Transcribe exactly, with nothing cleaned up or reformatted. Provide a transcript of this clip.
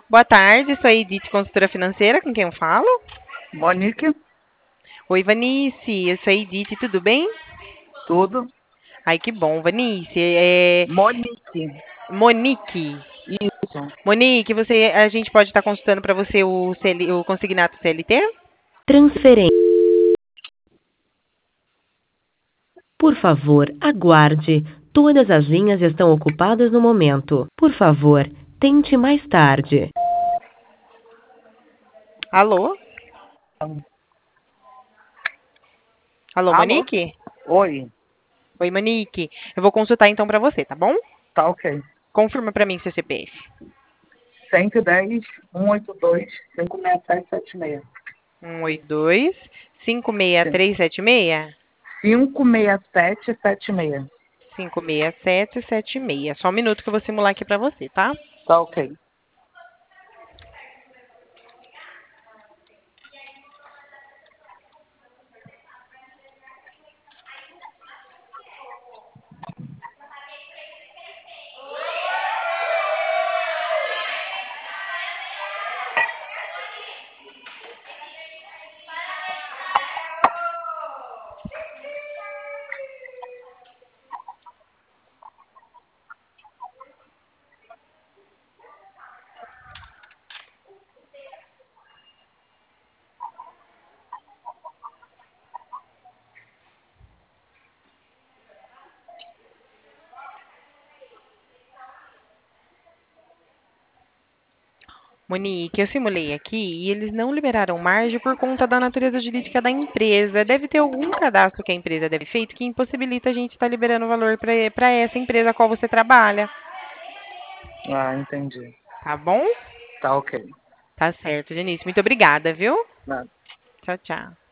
Boa tarde, sou a Edith, consultora financeira, com quem eu falo? Monique, Oi, Vanice, eu sou a Edith, tudo bem? tudo. Ai, que bom, Vanice. É... Monique, Monique. isso. Monique, você, a gente pode estar consultando para você o, C L, o consignato C L T? Transferência. Por favor, aguarde. Todas as linhas estão ocupadas no momento. Por favor, tente mais tarde. Alô? Alô, Alô? Monique? Oi, Oi, Monique. Eu vou consultar então para você, tá bom? tá ok. Confirma para mim seu C P F. cento e dez, cento e oitenta e dois, cinco seis sete sete seis. um oito dois, cinco seis Sim. três sete seis? cinco seis sete sete seis. cinco seis sete sete seis. Só um minuto que eu vou simular aqui para você, tá? Tá ok. Monique, eu simulei aqui e eles não liberaram margem por conta da natureza jurídica da empresa. Deve ter algum cadastro que a empresa deve ter feito que impossibilita a gente estar liberando valor para essa empresa a qual você trabalha. Ah, entendi. Tá bom? Tá ok. Tá certo, Denise. Muito obrigada, viu? Nada. Tchau, tchau.